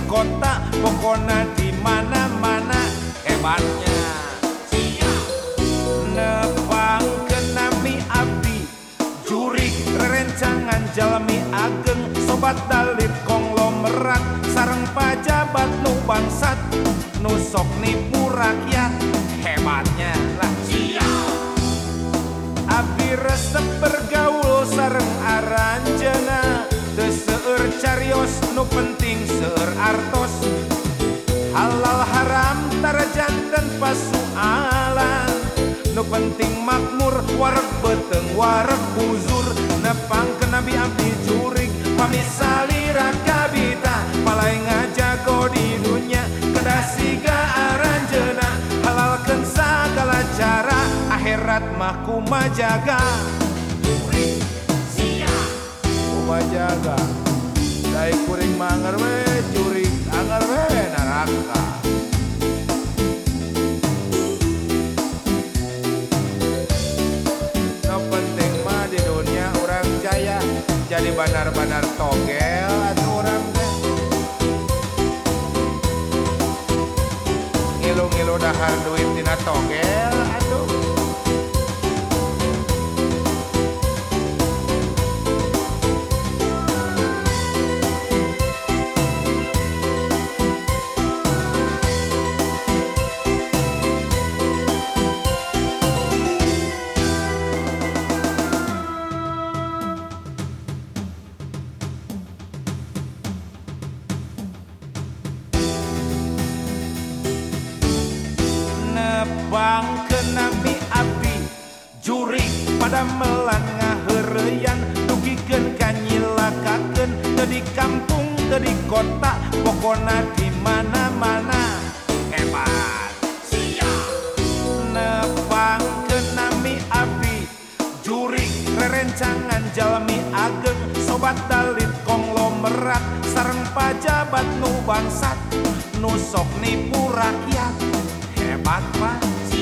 kota, pokona di mana-mana hebatnya. Nepangkeun nami abdi jurig rerencangan jalmi ageng, sobat dalit konglomerat sareng pajabat nu bangsat nu sok nipu rakyat hebatnya lah. Abdi resep bergaul sareng aranjeuna, teu seueur carios nu penting seueur artos. Halal haram tara janten pasualan, nu penting makmur wareg beteung wareg buzur. Nepangkeun nabi abdi jurig pamisalira kabita, palai ngajago di dunya kedah siga aranjeuna. Halalkeun sagala cara, akhirat mah kumajaga. Jurig sia kumajaga, dai kuring manger we jurig anger we neraka. No penting mah di dunia orang jaya jadi banar-banar togel atuh urang teh. Ngilu-ngilu dahar duit tina togel atuh. Nepangkeun nami abdi jurig pada melan ngaheureyan, dugikeun kanyilakakeun teu di kampung teu di kota, pokona di mana-mana hebat. Nepangkeun nami abdi jurig rerencangan jalmi ageng, sobat dalit konglomerat sareng pajabat nu bangsat nu sok nipu rakyat hebat mah.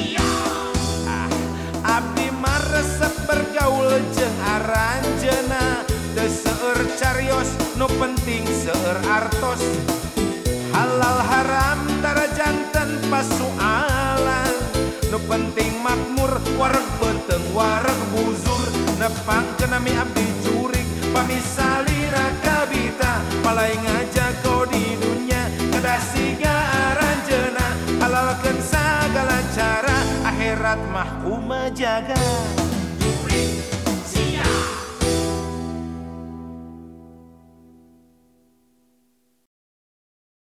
Abdi mah resep bergaul jeung aranjeuna, teu seueur carios nu penting seueur artos. Halal haram tara janten pasualan, nu penting makmur wareg beteung wareg buzur. Nepangkeun nami abdi jurig pamisalira kabita, palai ngajago di dunya kedah siga aranjeuna. Halalkeun sagala cara, akhirat mah kumajaga.